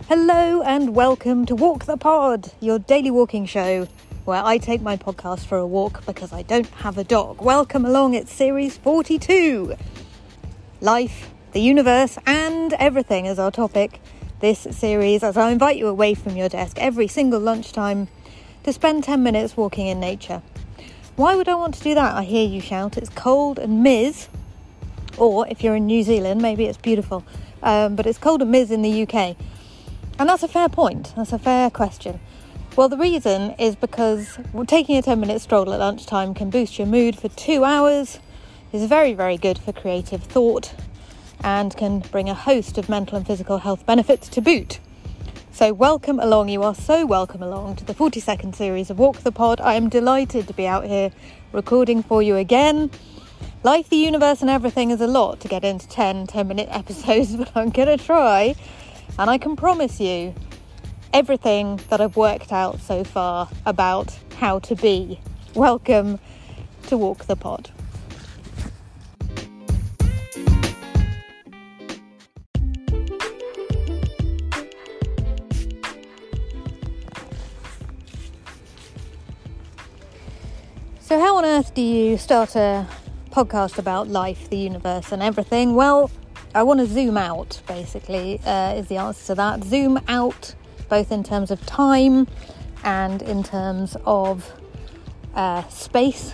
Hello and welcome to Walk the Pod, your daily walking show, where I take my podcast for a walk because I don't have a dog. Welcome along, it's series 42. Life, the universe and everything is our topic this series, as I invite you away from your desk every single lunchtime to spend 10 minutes walking in nature. Why would I want to do that? I hear you shout. It's cold and miz, or if you're in New Zealand, maybe it's beautiful, but it's cold and miz in the UK. And that's a fair point. That's a fair question. Well, the reason is because taking a 10-minute stroll at lunchtime can boost your mood for 2 hours, is very, very good for creative thought, and can bring a host of mental and physical health benefits to boot. So welcome along. You are so welcome along to the 42nd series of Walk the Pod. I am delighted to be out here recording for you again. Life, the universe and everything is a lot to get into 10-minute episodes, but I'm going to try. And I can promise you everything that I've worked out so far about how to be. Welcome to Walk the Pod. So how on earth do you start a podcast about life, the universe and everything? Well, I want to zoom out, basically, is the answer to that. Zoom out, both in terms of time and in terms of space.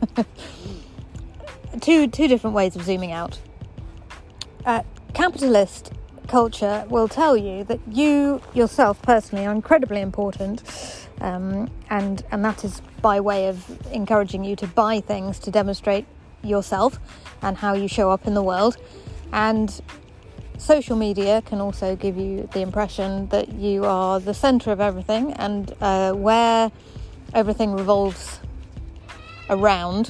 Two different ways of zooming out. Capitalist culture will tell you that you yourself personally are incredibly important, and that is by way of encouraging you to buy things to demonstrate yourself and how you show up in the world. And social media can also give you the impression that you are the centre of everything and where everything revolves around.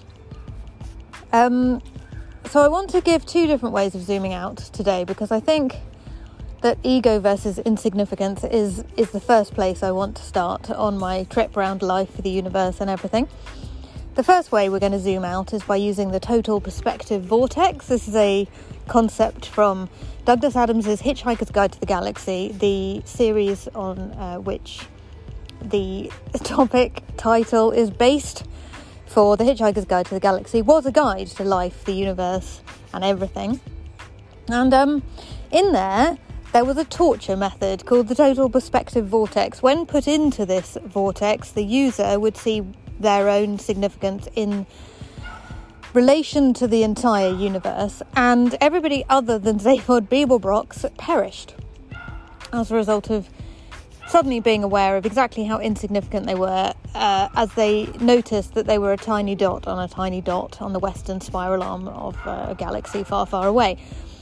So I want to give two different ways of zooming out today, because I think that ego versus insignificance is the first place I want to start on my trip around life, the universe and everything. The first way we're going to zoom out is by using the total perspective vortex. This is a concept from Douglas Adams' Hitchhiker's Guide to the Galaxy, the series on which the topic title is based for the Hitchhiker's Guide to the Galaxy was a guide to life, the universe and everything. And in there was a torture method called the total perspective vortex. When put into this vortex, the user would see their own significance in relation to the entire universe, and everybody other than Zaphod Beeblebrox perished as a result of suddenly being aware of exactly how insignificant they were as they noticed that they were a tiny dot on the western spiral arm of a galaxy far, far away.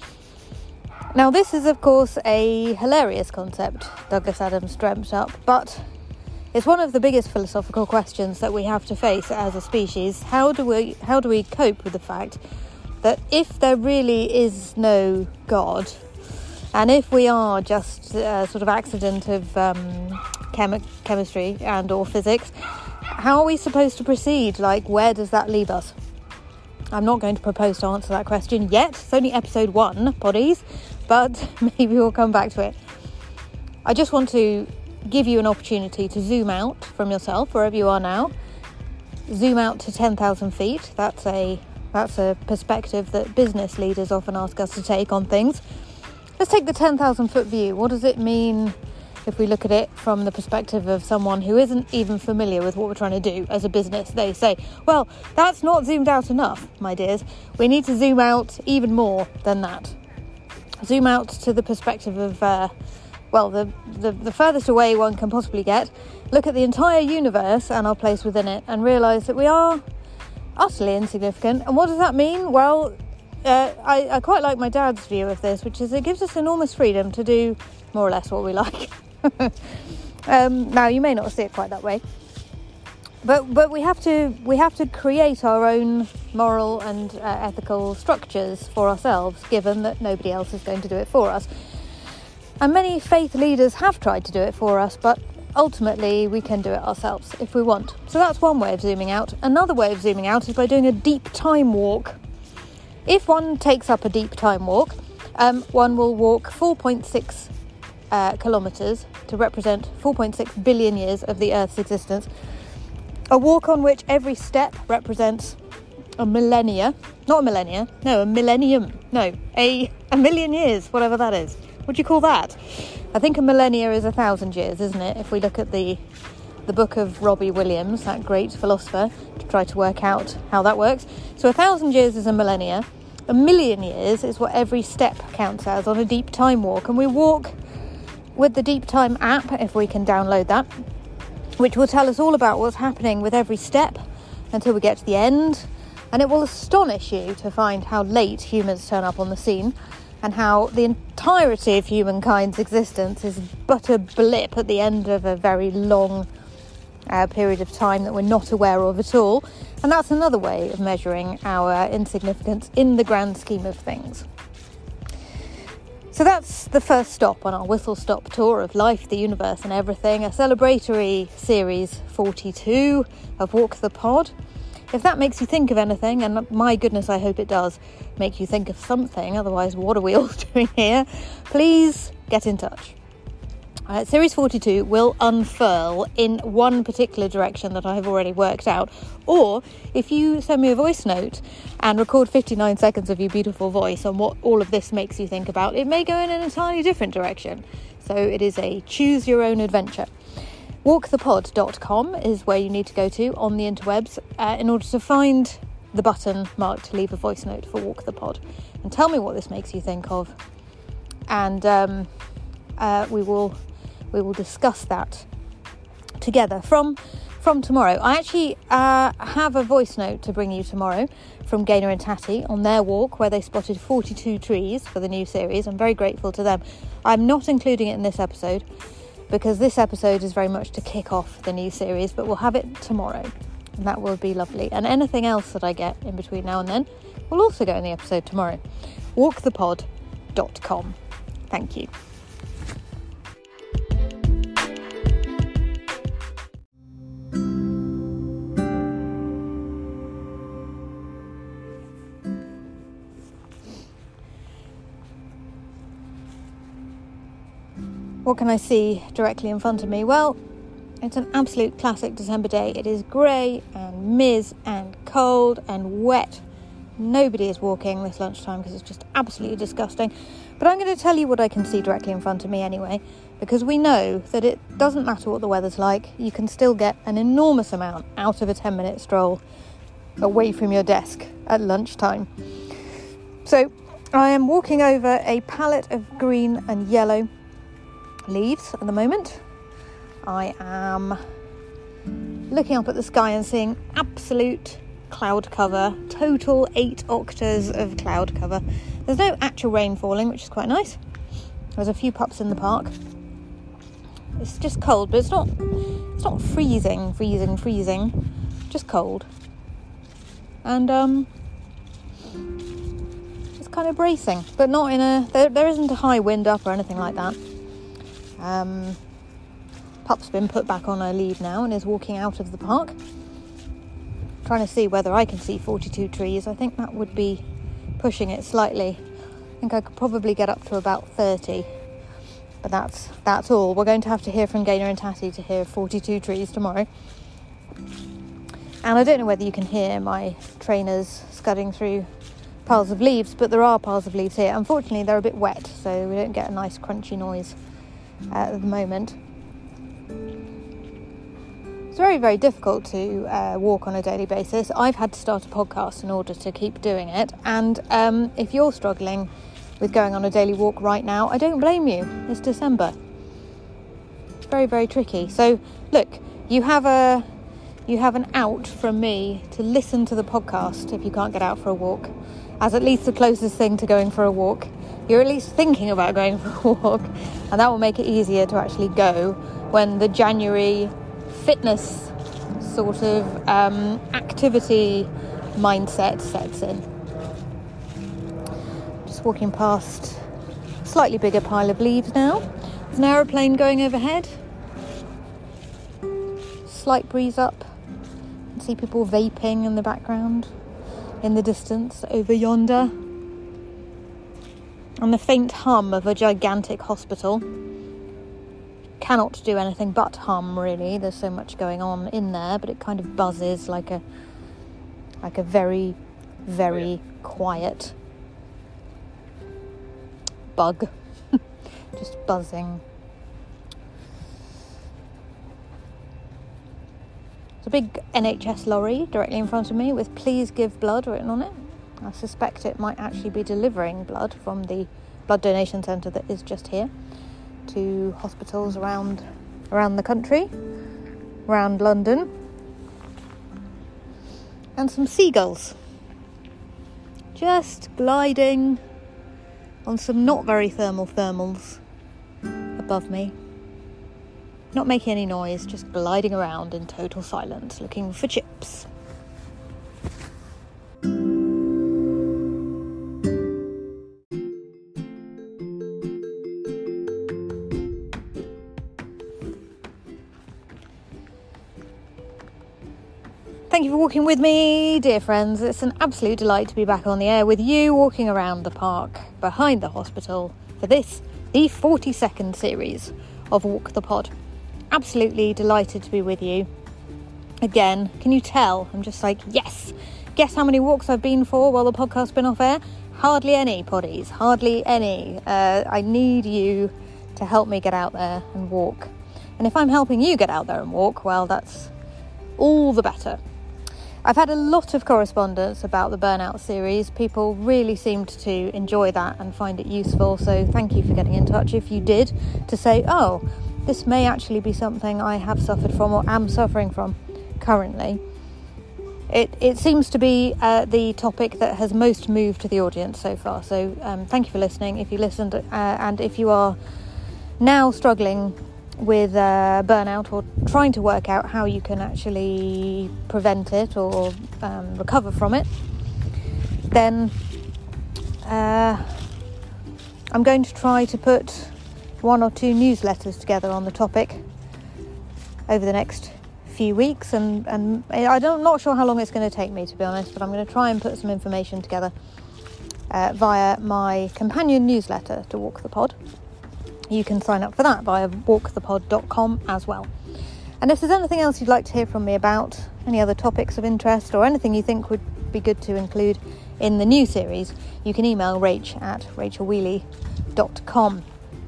Now, this is, of course, a hilarious concept Douglas Adams dreamt up, but it's one of the biggest philosophical questions that we have to face as a species. How do we cope with the fact that if there really is no God, and if we are just a sort of accident of chemistry and or physics, how are we supposed to proceed? Like, where does that leave us? I'm not going to propose to answer that question yet. It's only episode 1, poddies, but maybe we'll come back to it. I just want to give you an opportunity to zoom out from yourself, wherever you are now. Zoom out to 10,000 feet. That's a perspective that business leaders often ask us to take on things. Let's take the 10,000 foot view. What does it mean if we look at it from the perspective of someone who isn't even familiar with what we're trying to do as a business? They say, well, that's not zoomed out enough, my dears. We need to zoom out even more than that. Zoom out to the perspective of the furthest away one can possibly get. Look at the entire universe and our place within it, and realise that we are utterly insignificant. And what does that mean? Well, I quite like my dad's view of this, which is it gives us enormous freedom to do more or less what we like. Now, you may not see it quite that way, but we have to create our own moral and ethical structures for ourselves, given that nobody else is going to do it for us. And many faith leaders have tried to do it for us, but ultimately we can do it ourselves if we want. So that's one way of zooming out. Another way of zooming out is by doing a deep time walk. If one takes up a deep time walk, one will walk 4.6 kilometres to represent 4.6 billion years of the Earth's existence. A walk on which every step represents a millennium. A million years, whatever that is. What do you call that? I think a millennia is 1,000 years, isn't it? If we look at the book of Robbie Williams, that great philosopher, to try to work out how that works. So 1,000 years is a millennia. A million years is what every step counts as on a deep time walk. And we walk with the Deep Time app, if we can download that, which will tell us all about what's happening with every step until we get to the end. And it will astonish you to find how late humans turn up on the scene and how the entirety of humankind's existence is but a blip at the end of a very long period of time that we're not aware of at all. And that's another way of measuring our insignificance in the grand scheme of things. So that's the first stop on our whistle-stop tour of life, the universe and everything, a celebratory series 42 of Walk the Pod. If that makes you think of anything, and my goodness, I hope it does make you think of something, otherwise what are we all doing here? Please get in touch. Series 42 will unfurl in one particular direction that I have already worked out. Or if you send me a voice note and record 59 seconds of your beautiful voice on what all of this makes you think about, it may go in an entirely different direction. So it is a choose your own adventure. Walkthepod.com is where you need to go to on the interwebs in order to find the button marked leave a voice note for Walk the Pod. And tell me what this makes you think of. And we will discuss that together from tomorrow. I actually have a voice note to bring you tomorrow from Gaynor and Tatty on their walk where they spotted 42 trees for the new series. I'm very grateful to them. I'm not including it in this episode because this episode is very much to kick off the new series, but we'll have it tomorrow and that will be lovely. And anything else that I get in between now and then will also go in the episode tomorrow. Walkthepod.com. Thank you. What can I see directly in front of me? Well, it's an absolute classic December day. It is grey and miz and cold and wet. Nobody is walking this lunchtime because it's just absolutely disgusting. But I'm going to tell you what I can see directly in front of me anyway, because we know that it doesn't matter what the weather's like. You can still get an enormous amount out of a 10-minute stroll away from your desk at lunchtime. So I am walking over a palette of green and yellow leaves at the moment. I am looking up at the sky and seeing absolute cloud cover, total 8 octaves of cloud cover. There's no actual rain falling, which is quite nice. There's a few pups in the park. It's just cold, but it's not freezing, just cold. And it's kind of bracing, but not in there isn't a high wind up or anything like that. Pup's been put back on her lead now and is walking out of the park. Trying to see whether I can see 42 trees. I think that would be pushing it slightly. I think I could probably get up to about 30. But that's all. We're going to have to hear from Gaynor and Tatty to hear 42 trees tomorrow. And I don't know whether you can hear my trainers scudding through piles of leaves, but there are piles of leaves here. Unfortunately, they're a bit wet, so we don't get a nice crunchy noise at the moment. It's very, very difficult to walk on a daily basis. I've had to start a podcast in order to keep doing it. And if you're struggling with going on a daily walk right now, I don't blame you. It's December. It's very, very tricky. So look, you have an out from me to listen to the podcast if you can't get out for a walk, as at least the closest thing to going for a walk. You're at least thinking about going for a walk, and that will make it easier to actually go when the January fitness sort of activity mindset sets in. Just walking past a slightly bigger pile of leaves now. There's an aeroplane going overhead. Slight breeze up. You can see people vaping in the background, in the distance over yonder. And the faint hum of a gigantic hospital cannot do anything but hum, really. There's so much going on in there, but it kind of buzzes like a very, very quiet bug. Just buzzing. There's a big NHS lorry directly in front of me with "Please give blood" written on it. I suspect it might actually be delivering blood from the blood donation centre that is just here to hospitals around the country, around London. And some seagulls just gliding on some not very thermal thermals above me. Not making any noise, just gliding around in total silence, looking for chips. Thank you for walking with me, dear friends. It's an absolute delight to be back on the air with you, walking around the park behind the hospital for this, the 42nd series of Walk the Pod. Absolutely delighted to be with you. Again, can you tell? I'm just like, yes. Guess how many walks I've been for while the podcast's been off air? Hardly any, poddies. Hardly any. I need you to help me get out there and walk. And if I'm helping you get out there and walk, well, that's all the better. I've had a lot of correspondence about the Burnout series. People really seemed to enjoy that and find it useful, so thank you for getting in touch if you did, to say, oh, this may actually be something I have suffered from or am suffering from currently. It seems to be the topic that has most moved the audience so far, so thank you for listening. If you listened, and if you are now struggling with burnout or trying to work out how you can actually prevent it or recover from it, then I'm going to try to put 1 or 2 newsletters together on the topic over the next few weeks, and I'm not sure how long it's going to take me, to be honest, but I'm going to try and put some information together via my companion newsletter to Walk the Pod. You can sign up for that via walkthepod.com as well. And if there's anything else you'd like to hear from me about, any other topics of interest or anything you think would be good to include in the new series, you can email rach@rachelwheely.com.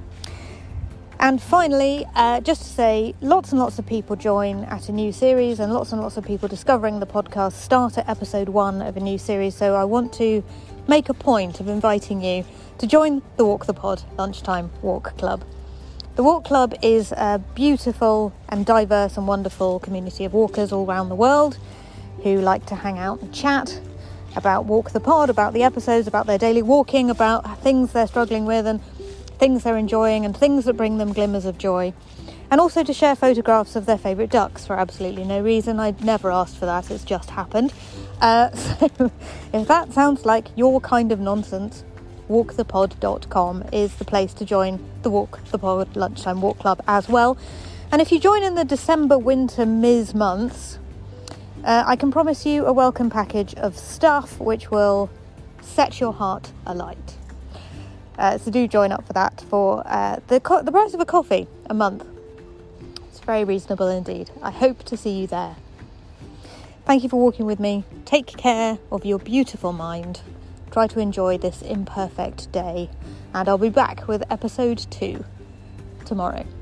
And finally, just to say, lots and lots of people join at a new series and lots of people discovering the podcast start at episode 1 of a new series. So I want to make a point of inviting you to join the Walk the Pod Lunchtime Walk Club. The Walk Club is a beautiful and diverse and wonderful community of walkers all around the world who like to hang out and chat about Walk the Pod, about the episodes, about their daily walking, about things they're struggling with and things they're enjoying and things that bring them glimmers of joy. And also to share photographs of their favourite ducks for absolutely no reason. I'd never asked for that, it's just happened. So if that sounds like your kind of nonsense, walkthepod.com is the place to join the Walk the Pod Lunchtime Walk Club as well. And if you join in the December, winter, Ms. months, I can promise you a welcome package of stuff which will set your heart alight. So do join up for that for the price of a coffee a month. It's very reasonable indeed. I hope to see you there. Thank you for walking with me. Take care of your beautiful mind. Try to enjoy this imperfect day. And I'll be back with episode 2 tomorrow.